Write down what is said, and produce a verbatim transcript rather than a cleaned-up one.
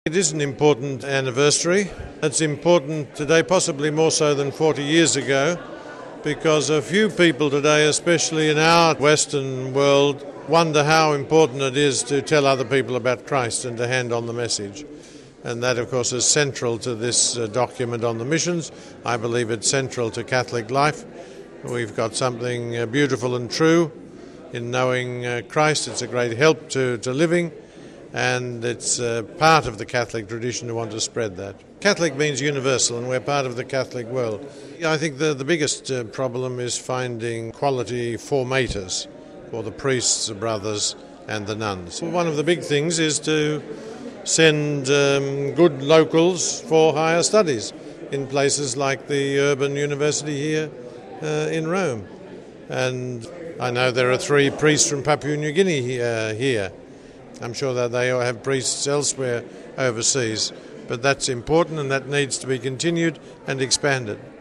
It is an important anniversary. It's important today, possibly more so than forty years ago, because a few people today, especially in our Western world, wonder how important it is to tell other people about Christ and to hand on the message. And that, of course, is central to this uh, document on the missions. I believe it's central to Catholic life. We've got something uh, beautiful and true in knowing uh, Christ. It's a great help to, to living. And it's uh, part of the Catholic tradition to want to spread that. Catholic means universal, and we're part of the Catholic world. I think the, the biggest uh, problem is finding quality formators for the priests, the brothers and the nuns. One of the big things is to send um, good locals for higher studies in places like the Urban University here uh, in Rome. And I know there are three priests from Papua New Guinea uh, here. I'm sure that they all have priests elsewhere overseas, but that's important and that needs to be continued and expanded.